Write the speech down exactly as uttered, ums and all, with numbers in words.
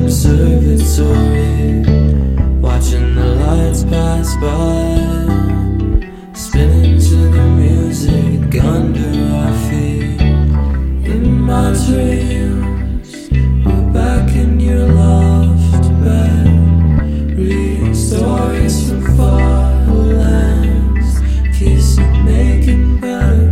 observatory, watching the lights pass by, spinning to the music under our feet. In my dreams, we're back in your loft bed, reading stories from far lands, kissing, making better